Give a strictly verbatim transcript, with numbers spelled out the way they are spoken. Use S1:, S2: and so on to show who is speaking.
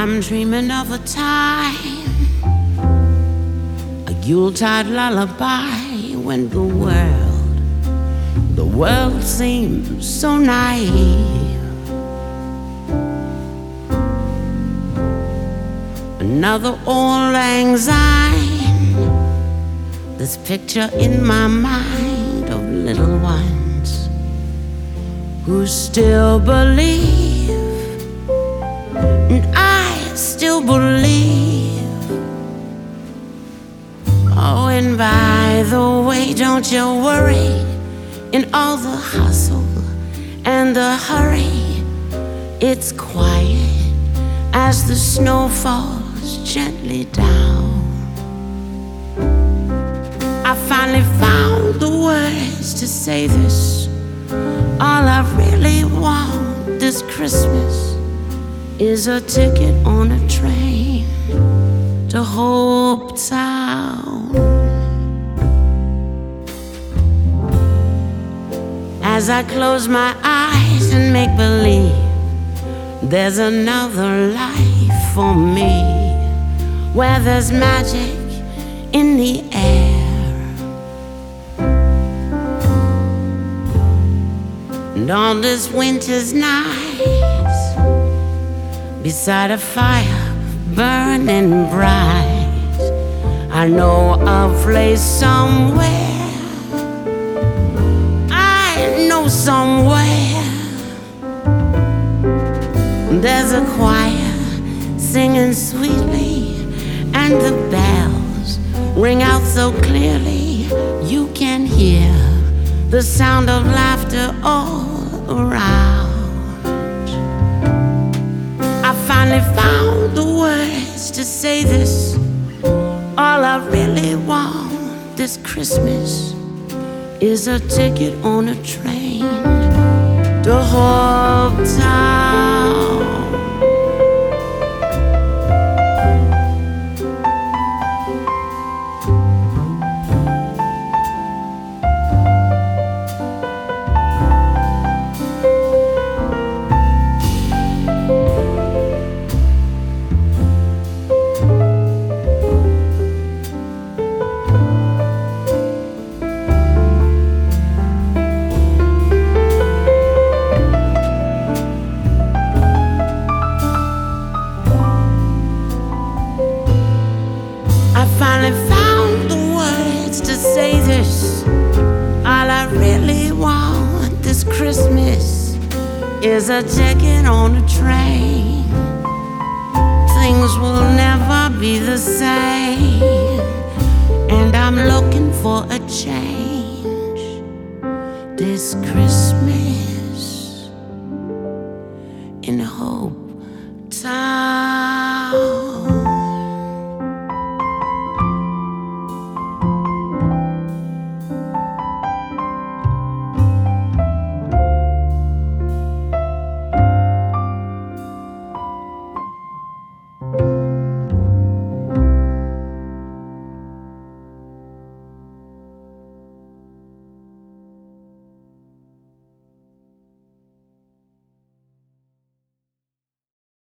S1: I'm dreaming of a time, a Yuletide lullaby, when the world, the world seems so naive. Another old lang syne, this picture in my mind of little ones who still believe, and I still believe. Oh, and by the way, don't you worry, in all the hustle and the hurry, it's quiet as the snow falls gently down. I finally found the words to say this. All I really want this Christmas is a ticket on a train to Hope Town. As I close my eyes and make believe there's another life for me, where there's magic in the air, and on this winter's night, beside a fire burning bright, I know a place somewhere, I know somewhere, there's a choir singing sweetly, and the bells ring out so clearly, you can hear the sound of laughter all around. I finally found the words to say this. All I really want this Christmas is a ticket on a train to Hope Town. I finally found the words to say this. All I really want this Christmas is a ticket on a train. Things will never be the same, and I'm looking for a change this Christmas.